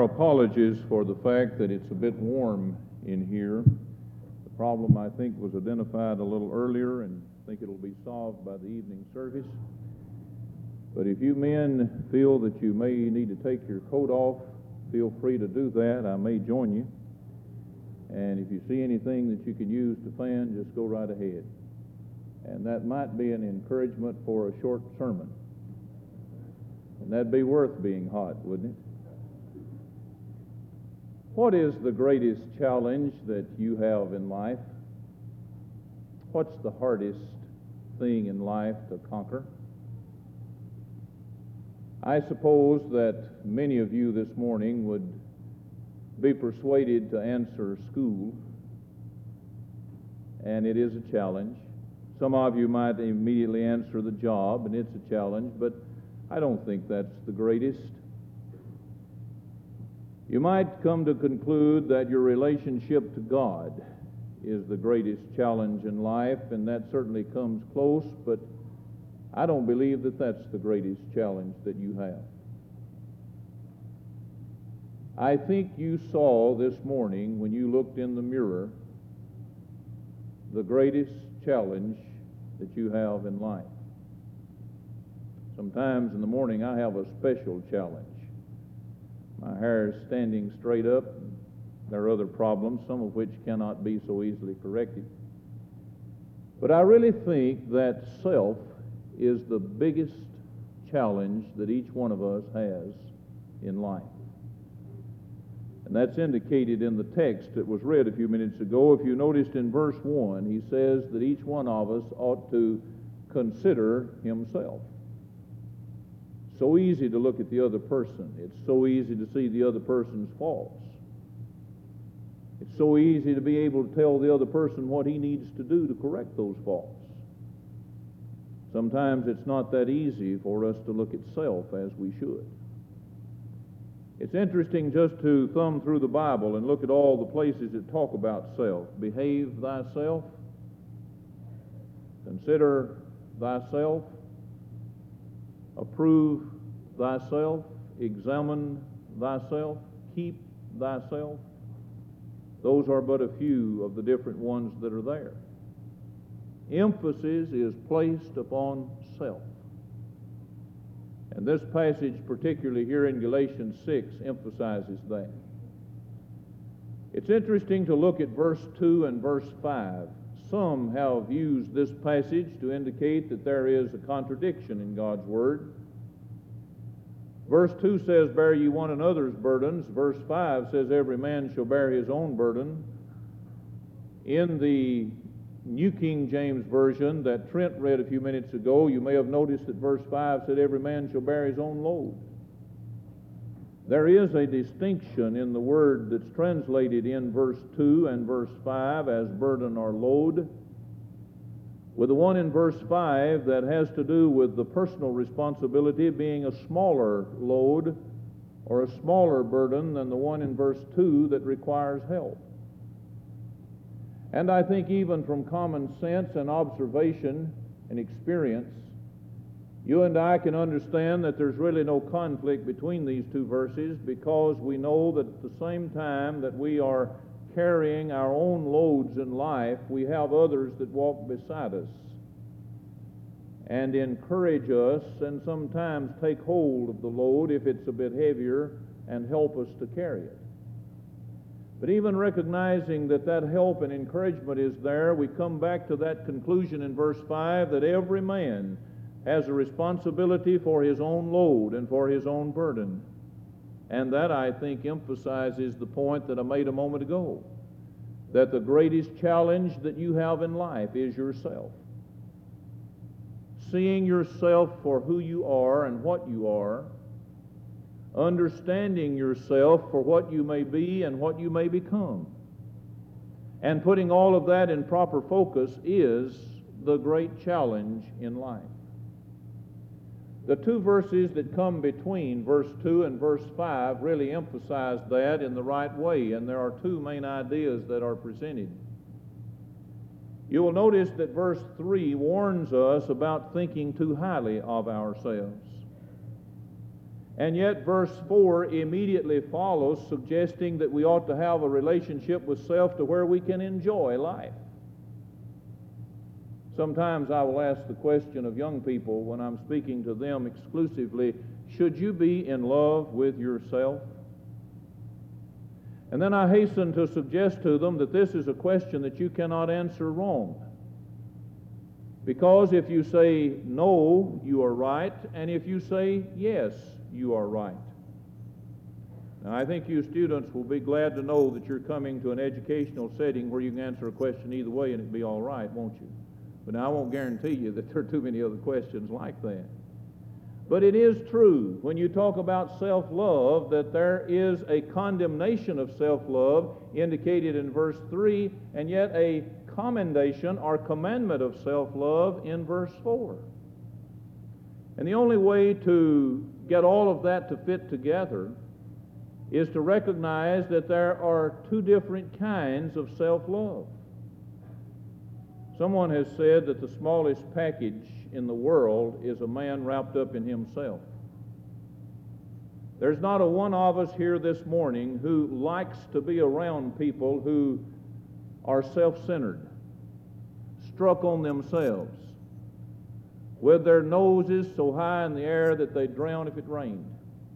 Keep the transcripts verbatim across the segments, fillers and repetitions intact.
our apologies for the fact that it's a bit warm in here. The problem, I think, was identified a little earlier, and I think it'll be solved by the evening service. But if you men feel that you may need to take your coat off, feel free to do that. I may join you. And if you see anything that you can use to fan, just go right ahead. And that might be an encouragement for a short sermon. And that'd be worth being hot, wouldn't it? What is the greatest challenge that you have in life? What's the hardest thing in life to conquer? I suppose that many of you this morning would be persuaded to answer school, and it is a challenge. Some of you might immediately answer the job, and it's a challenge, but I don't think that's the greatest. You might come to conclude that your relationship to God is the greatest challenge in life, and that certainly comes close, but I don't believe that that's the greatest challenge that you have. I think you saw this morning when you looked in the mirror the greatest challenge that you have in life. Sometimes in the morning I have a special challenge. My hair is standing straight up. There are other problems, some of which cannot be so easily corrected. But I really think that self is the biggest challenge that each one of us has in life. And that's indicated in the text that was read a few minutes ago. If you noticed in verse one, he says that each one of us ought to consider himself. So easy to look at the other person. It's so easy to see the other person's faults. It's so easy to be able to tell the other person what he needs to do to correct those faults. Sometimes it's not that easy for us to look at self as we should. It's interesting just to thumb through the Bible and look at all the places that talk about self. Behave thyself. Consider thyself. Approve thyself. Examine thyself. Keep thyself. Those are but a few of the different ones that are there. Emphasis is placed upon self. And this passage, particularly here in Galatians six, emphasizes that. It's interesting to look at verse two and verse five. Some have used this passage to indicate that there is a contradiction in God's Word. Verse two says, bear ye one another's burdens. Verse five says, every man shall bear his own burden. In the New King James Version that Trent read a few minutes ago, you may have noticed that verse five said, every man shall bear his own load. There is a distinction in the word that's translated in verse two and verse five as burden or load, with the one in verse five that has to do with the personal responsibility being a smaller load or a smaller burden than the one in verse two that requires help. And I think even from common sense and observation and experience, you and I can understand that there's really no conflict between these two verses, because we know that at the same time that we are carrying our own loads in life, we have others that walk beside us and encourage us and sometimes take hold of the load if it's a bit heavier and help us to carry it. But even recognizing that that help and encouragement is there, we come back to that conclusion in verse five that every man has a responsibility for his own load and for his own burden. And that, I think, emphasizes the point that I made a moment ago, that the greatest challenge that you have in life is yourself. Seeing yourself for who you are and what you are, understanding yourself for what you may be and what you may become, and putting all of that in proper focus is the great challenge in life. The two verses that come between verse two and verse five really emphasize that in the right way, and there are two main ideas that are presented. You will notice that verse three warns us about thinking too highly of ourselves. And yet verse four immediately follows, suggesting that we ought to have a relationship with self to where we can enjoy life. Sometimes I will ask the question of young people when I'm speaking to them exclusively, should you be in love with yourself? And then I hasten to suggest to them that this is a question that you cannot answer wrong. Because if you say no, you are right, and if you say yes, you are right. Now, I think you students will be glad to know that you're coming to an educational setting where you can answer a question either way and it'll be all right, won't you? But now I won't guarantee you that there are too many other questions like that. But it is true when you talk about self-love that there is a condemnation of self-love indicated in verse three, and yet a commendation or commandment of self-love in verse four. And the only way to get all of that to fit together is to recognize that there are two different kinds of self-love. Someone has said that the smallest package in the world is a man wrapped up in himself. There's not a one of us here this morning who likes to be around people who are self-centered, struck on themselves, with their noses so high in the air that they'd drown if it rained.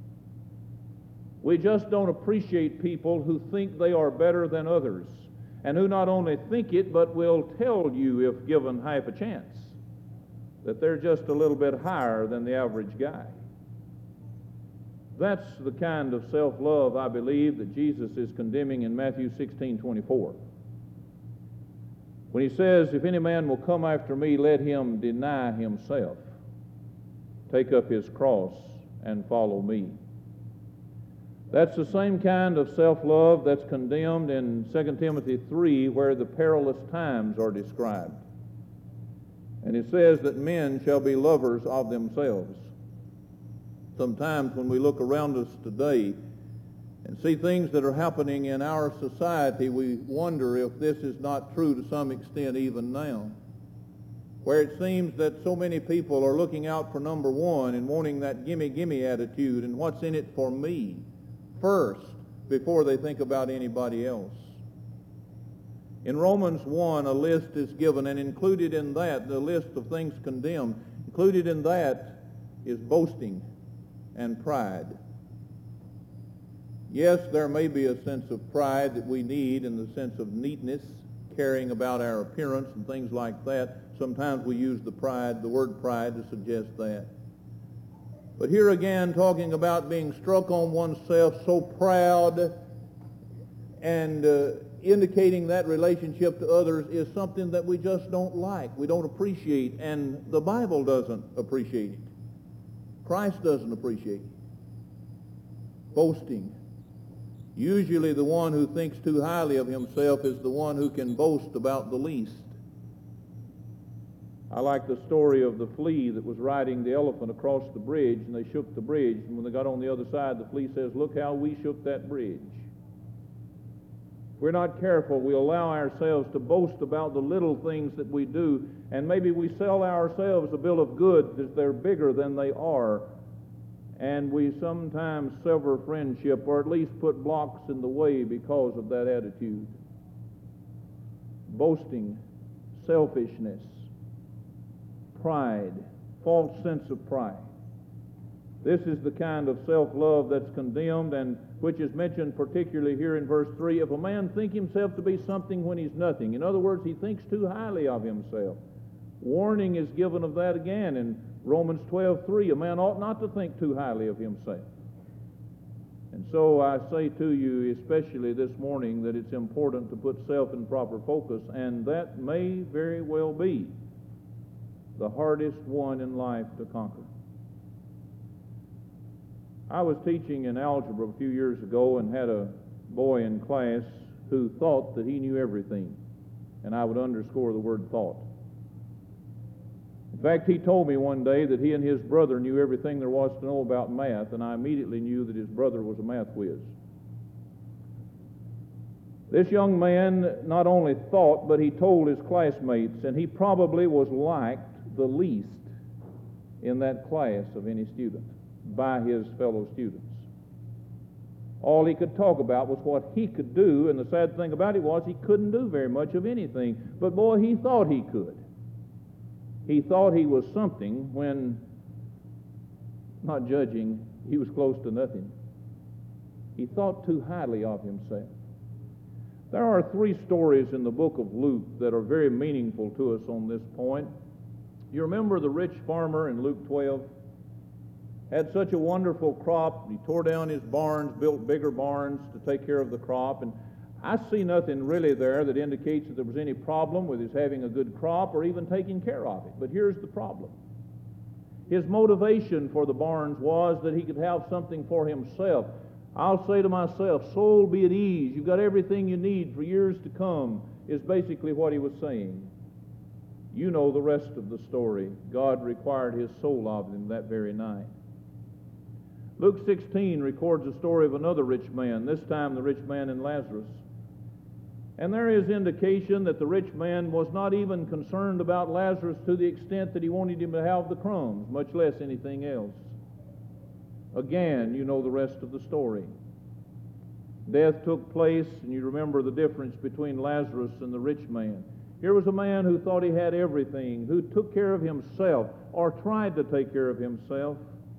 We just don't appreciate people who think they are better than others, and who not only think it, but will tell you, if given half a chance, that they're just a little bit higher than the average guy. That's the kind of self-love, I believe, that Jesus is condemning in Matthew sixteen twenty-four. When he says, if any man will come after me, let him deny himself, take up his cross, and follow me. That's the same kind of self-love that's condemned in Second Timothy three, where the perilous times are described. And it says that men shall be lovers of themselves. Sometimes when we look around us today and see things that are happening in our society, we wonder if this is not true to some extent even now, where it seems that so many people are looking out for number one and wanting that gimme, gimme attitude and what's in it for me first before they think about anybody else. In Romans one, a list is given, and included in that, the list of things condemned, included in that is boasting and pride. Yes, there may be a sense of pride that we need in the sense of neatness, caring about our appearance and things like that. Sometimes we use the pride, the word pride, to suggest that. But here again, talking about being struck on oneself, so proud, and uh, indicating that relationship to others is something that we just don't like, we don't appreciate, and the Bible doesn't appreciate it. Christ doesn't appreciate it. Boasting. Usually the one who thinks too highly of himself is the one who can boast about the least. I like the story of the flea that was riding the elephant across the bridge, and they shook the bridge, and when they got on the other side, the flea says, look how we shook that bridge. If we're not careful, we allow ourselves to boast about the little things that we do, and maybe we sell ourselves a bill of goods that they're bigger than they are, and we sometimes sever friendship, or at least put blocks in the way because of that attitude. Boasting, selfishness, pride, false sense of pride. This is the kind of self-love that's condemned, and which is mentioned particularly here in verse three. If a man think himself to be something when he's nothing, in other words, he thinks too highly of himself. Warning is given of that again in Romans twelve three. A man ought not to think too highly of himself. And so I say to you, especially this morning, that it's important to put self in proper focus, and that may very well be the hardest one in life to conquer. I was teaching in algebra a few years ago and had a boy in class who thought that he knew everything, and I would underscore the word thought. In fact, he told me one day that he and his brother knew everything there was to know about math, and I immediately knew that his brother was a math whiz. This young man not only thought, but he told his classmates, and he probably was liked the least in that class of any student. by his fellow students. All he could talk about was what he could do, and the sad thing about it was he couldn't do very much of anything. But boy, he thought he could. He thought he was something when, not judging, he was close to nothing. He thought too highly of himself. There are three stories in the book of Luke that are very meaningful to us on this point. You remember the rich farmer in Luke twelve? Had such a wonderful crop. He tore down his barns, built bigger barns to take care of the crop. And I see nothing really there that indicates that there was any problem with his having a good crop or even taking care of it. But here's the problem. His motivation for the barns was that he could have something for himself. I'll say to myself, soul, be at ease. You've got everything you need for years to come, is basically what he was saying. You know the rest of the story. God required his soul of him that very night. Luke sixteen records the story of another rich man, this time the rich man in Lazarus. And there is indication that the rich man was not even concerned about Lazarus to the extent that he wanted him to have the crumbs, much less anything else. Again, you know the rest of the story. Death took place, and you remember the difference between Lazarus and the rich man. Here was a man who thought he had everything, who took care of himself, or tried to take care of himself.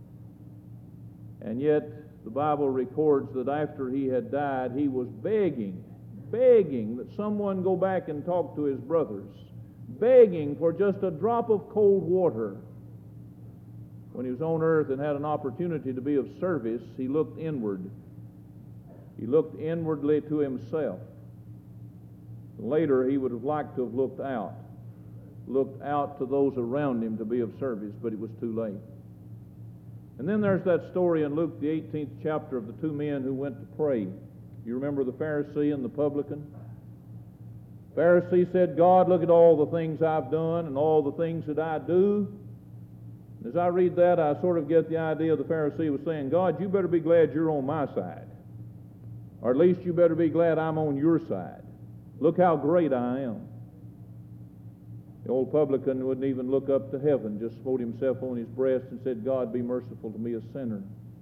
And yet, the Bible records that after he had died, he was begging, begging that someone go back and talk to his brothers, begging for just a drop of cold water. When he was on earth and had an opportunity to be of service, he looked inward. He looked inwardly to himself. Later, he would have liked to have looked out, looked out to those around him to be of service, but it was too late. And then there's that story in Luke, the eighteenth chapter, of the two men who went to pray. You remember the Pharisee and the publican? The Pharisee said, God, look at all the things I've done and all the things that I do. As I read that, I sort of get the idea the Pharisee was saying, God, you better be glad you're on my side. Or at least you better be glad I'm on your side. Look how great I am. The old publican wouldn't even look up to heaven, just smote himself on his breast and said, God, be merciful to me, a sinner.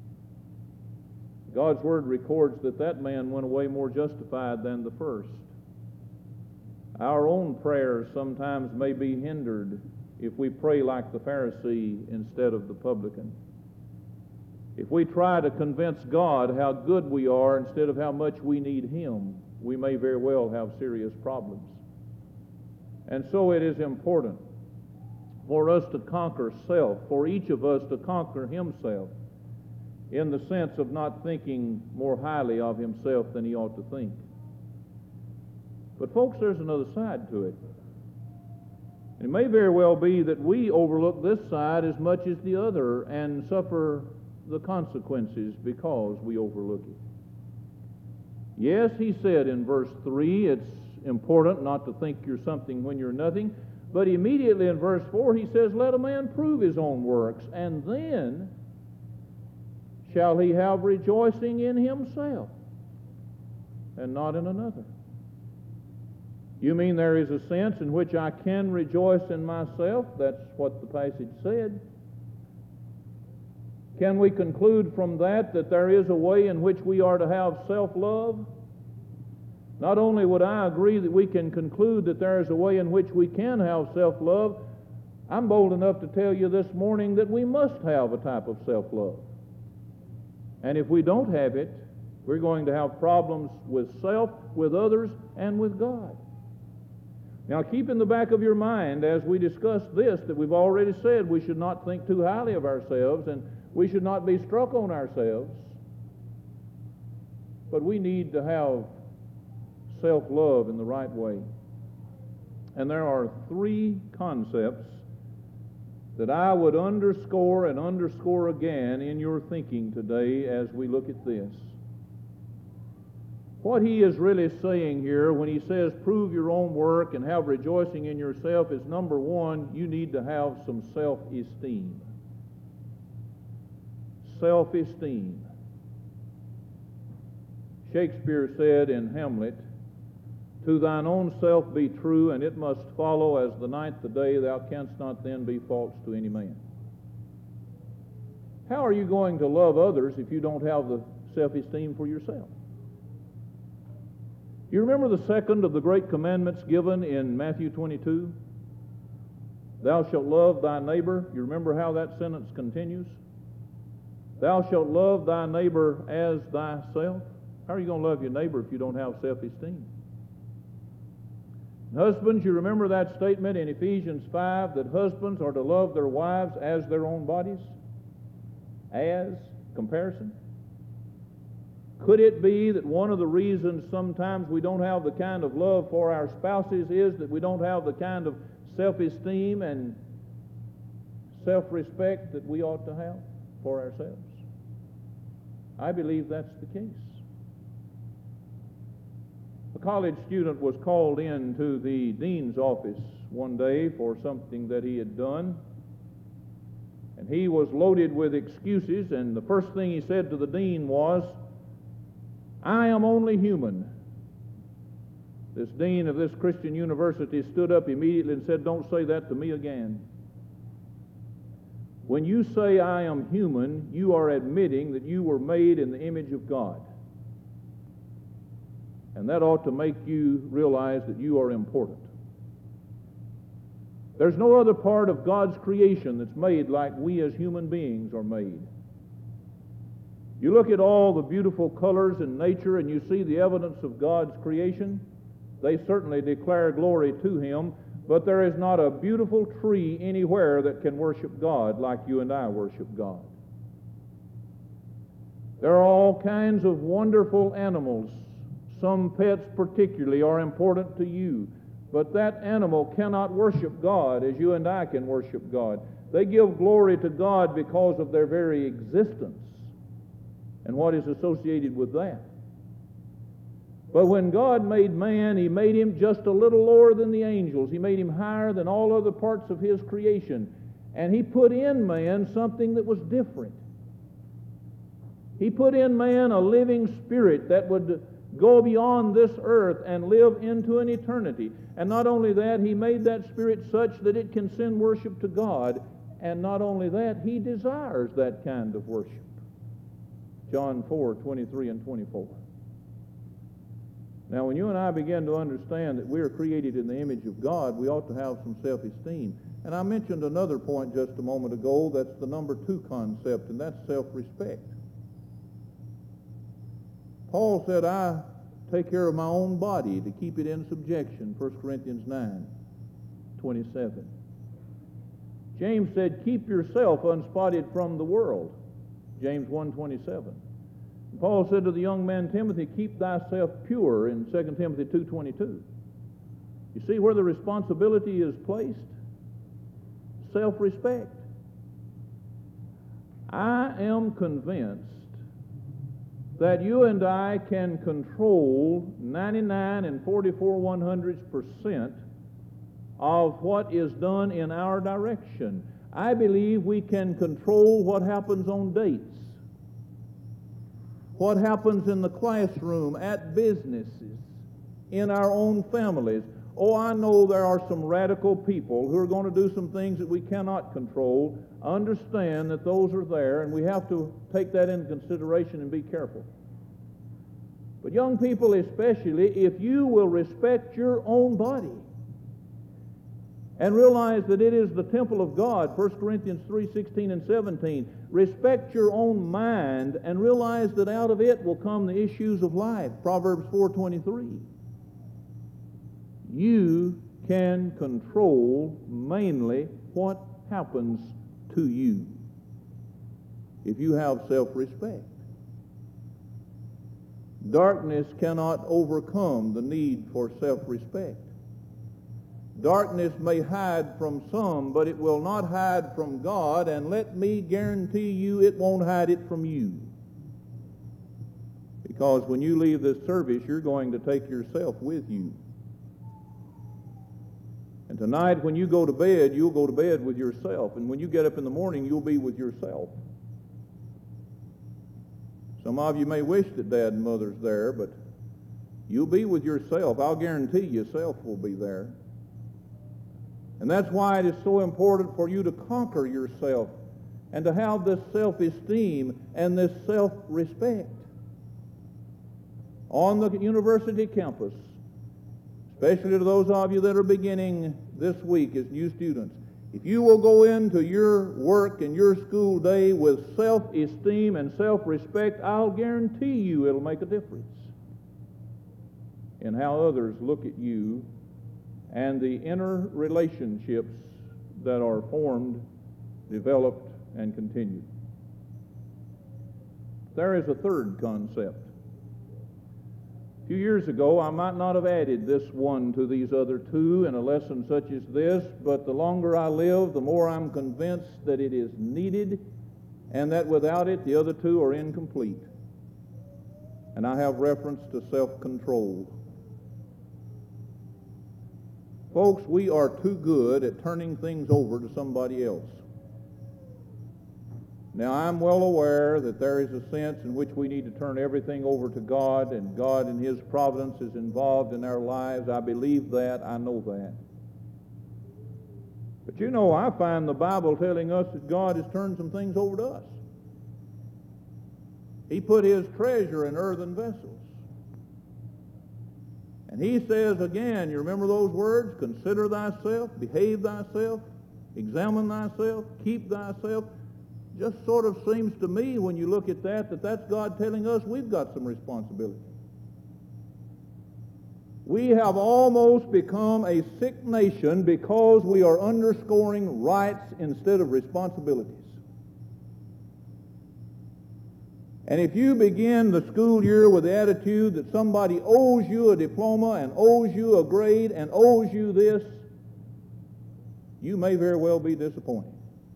God's word records that that man went away more justified than the first. Our own prayers sometimes may be hindered if we pray like the Pharisee instead of the publican. If we try to convince God how good we are instead of how much we need him, we may very well have serious problems. And so it is important for us to conquer self, for each of us to conquer himself, in the sense of not thinking more highly of himself than he ought to think. But folks, there's another side to it. It may very well be that we overlook this side as much as the other and suffer the consequences because we overlook it. Yes, he said in verse three, it's important not to think you're something when you're nothing. But immediately in verse four, he says, let a man prove his own works, and then shall he have rejoicing in himself and not in another. You mean there is a sense in which I can rejoice in myself? That's what the passage said. Can we conclude from that that there is a way in which we are to have self-love? Not only would I agree that we can conclude that there is a way in which we can have self-love, I'm bold enough to tell you this morning that we must have a type of self-love. And if we don't have it, we're going to have problems with self, with others, and with God. Now keep in the back of your mind as we discuss this that we've already said we should not think too highly of ourselves and we should not be struck on ourselves. But we need to have self-love in the right way. And there are three concepts that I would underscore and underscore again in your thinking today as we look at this. What he is really saying here when he says prove your own work and have rejoicing in yourself is, number one, you need to have some self-esteem. Self-esteem. Shakespeare said in Hamlet, to thine own self be true, and it must follow as the night the day, thou canst not then be false to any man. How are you going to love others if you don't have the self-esteem for yourself? You remember the second of the great commandments given in Matthew twenty-two? Thou shalt love thy neighbor. You remember how that sentence continues? Thou shalt love thy neighbor as thyself. How are you going to love your neighbor if you don't have self-esteem? Husbands, you remember that statement in Ephesians five that husbands are to love their wives as their own bodies? As comparison? Could it be that one of the reasons sometimes we don't have the kind of love for our spouses is that we don't have the kind of self-esteem and self-respect that we ought to have for ourselves? I believe that's the case. A college student was called in to the dean's office one day for something that he had done, and he was loaded with excuses, and the first thing he said to the dean was, "I am only human." This dean of this Christian university stood up immediately and said, "Don't say that to me again. When you say I am human, you are admitting that you were made in the image of God. And that ought to make you realize that you are important. There's no other part of God's creation that's made like we as human beings are made. You look at all the beautiful colors in nature and you see the evidence of God's creation. They certainly declare glory to Him, but there is not a beautiful tree anywhere that can worship God like you and I worship God. There are all kinds of wonderful animals. Some pets particularly are important to you, but that animal cannot worship God as you and I can worship God. They give glory to God because of their very existence and what is associated with that. But when God made man, He made him just a little lower than the angels. He made him higher than all other parts of His creation. And He put in man something that was different. He put in man a living spirit that would go beyond this earth and live into an eternity. And not only that, He made that spirit such that it can send worship to God. And not only that, He desires that kind of worship. John four, twenty-three and twenty-four. Now, when you and I begin to understand that we are created in the image of God, we ought to have some self-esteem. And I mentioned another point just a moment ago. That's the number two concept, and that's self-respect. Paul said, I take care of my own body to keep it in subjection, First Corinthians nine, twenty-seven. James said, keep yourself unspotted from the world, James one, twenty-seven. Paul said to the young man Timothy, keep thyself pure in Second Timothy two, twenty-two. You see where the responsibility is placed? Self-respect. I am convinced that you and I can control ninety-nine and forty-four one hundredths percent of what is done in our direction. I believe we can control what happens on dates, what happens in the classroom, at businesses, in our own families. Oh, I know there are some radical people who are going to do some things that we cannot control. Understand that those are there, and we have to take that into consideration and be careful. But young people especially, if you will respect your own body and realize that it is the temple of God, First Corinthians three, sixteen and seventeen, respect your own mind and realize that out of it will come the issues of life, Proverbs four, twenty-three. You can control mainly what happens to you if you have self-respect. Darkness cannot overcome the need for self-respect. Darkness may hide from some, but it will not hide from God, and let me guarantee you it won't hide it from you. Because when you leave this service, you're going to take yourself with you. And tonight, when you go to bed, you'll go to bed with yourself. And when you get up in the morning, you'll be with yourself. Some of you may wish that Dad and Mother's there, but you'll be with yourself. I'll guarantee you, self will be there. And that's why it is so important for you to conquer yourself and to have this self-esteem and this self-respect. On the university campus, especially to those of you that are beginning this week as new students, if you will go into your work and your school day with self-esteem and self-respect, I'll guarantee you it'll make a difference in how others look at you and the inner relationships that are formed, developed, and continued. There is a third concept. A few years ago, I might not have added this one to these other two in a lesson such as this, but the longer I live, the more I'm convinced that it is needed and that without it, the other two are incomplete. And I have reference to self-control. Folks, we are too good at turning things over to somebody else. Now, I'm well aware that there is a sense in which we need to turn everything over to God, and God in His providence is involved in our lives. I believe that. I know that. But you know, I find the Bible telling us that God has turned some things over to us. He put His treasure in earthen vessels. And He says again, you remember those words? Consider thyself, behave thyself, examine thyself, keep thyself. Just sort of seems to me when you look at that, that that's God telling us we've got some responsibility. We have almost become a sick nation because we are underscoring rights instead of responsibilities. And if you begin the school year with the attitude that somebody owes you a diploma and owes you a grade and owes you this, you may very well be disappointed.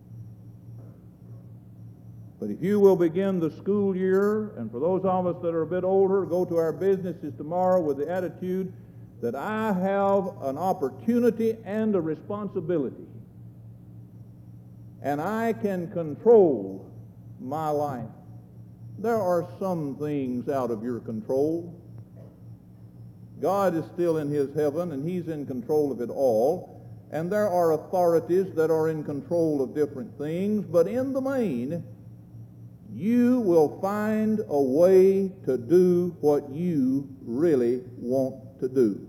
But if you will begin the school year, and for those of us that are a bit older, go to our businesses tomorrow with the attitude that I have an opportunity and a responsibility, and I can control my life. There are some things out of your control. God is still in His heaven, and He's in control of it all. And there are authorities that are in control of different things, but in the main, you will find a way to do what you really want to do.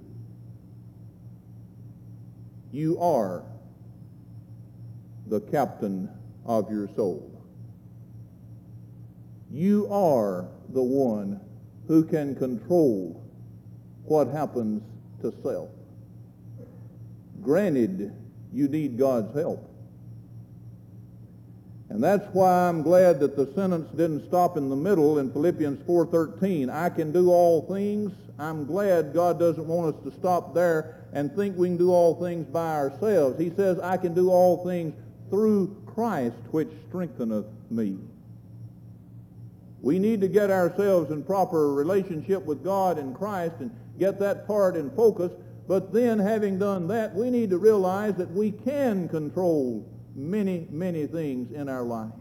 You are the captain of your soul. You are the one who can control what happens to self. Granted, you need God's help. And that's why I'm glad that the sentence didn't stop in the middle in Philippians four thirteen. I can do all things. I'm glad God doesn't want us to stop there and think we can do all things by ourselves. He says, I can do all things through Christ, which strengtheneth me. We need to get ourselves in proper relationship with God and Christ and get that part in focus. But then, having done that, we need to realize that we can control many, many things in our lives.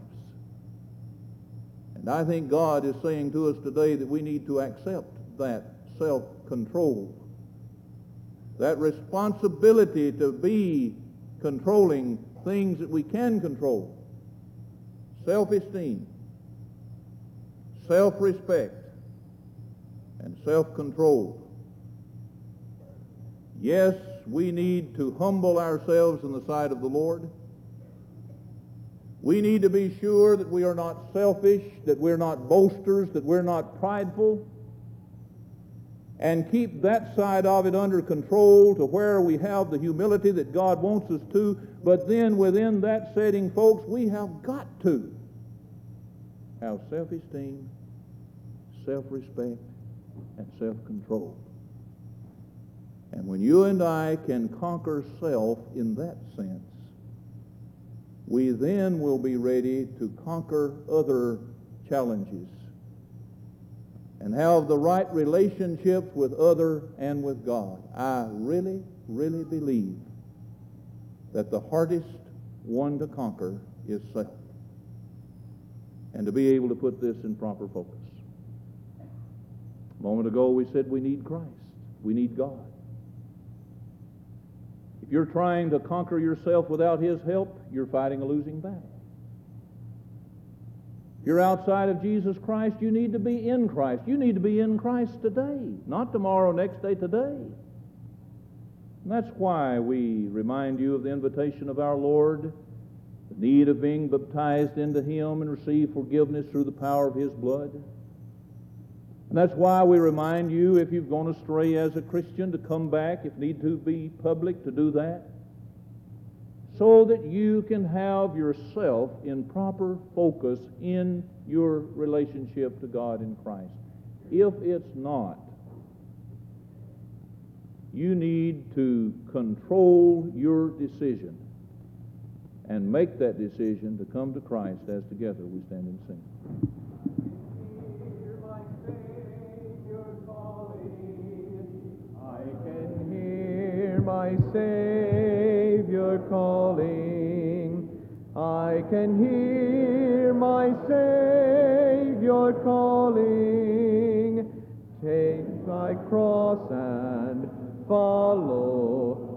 And I think God is saying to us today that we need to accept that self-control, that responsibility to be controlling things that we can control. Self-esteem, self-respect, and self-control. Yes, we need to humble ourselves in the sight of the Lord. We need to be sure that we are not selfish, that we're not boasters, that we're not prideful, and keep that side of it under control to where we have the humility that God wants us to. But then within that setting, folks, we have got to have self-esteem, self-respect, and self-control. And when you and I can conquer self in that sense, we then will be ready to conquer other challenges and have the right relationships with other and with God. I really, really believe that the hardest one to conquer is self. And to be able to put this in proper focus. A moment ago we said we need Christ. We need God. If you're trying to conquer yourself without His help, you're fighting a losing battle. you're outside of Jesus Christ, you need to be in Christ. You need to be in Christ today, not tomorrow, next day, today. And that's why we remind you of the invitation of our Lord, the need of being baptized into Him and receive forgiveness through the power of His blood. And that's why we remind you, if you've gone astray as a Christian, to come back, if need to be public, to do that, so that you can have yourself in proper focus in your relationship to God in Christ. If it's not, you need to control your decision and make that decision to come to Christ as together we stand and sing. My Savior calling, I can hear my Savior calling, take thy cross and follow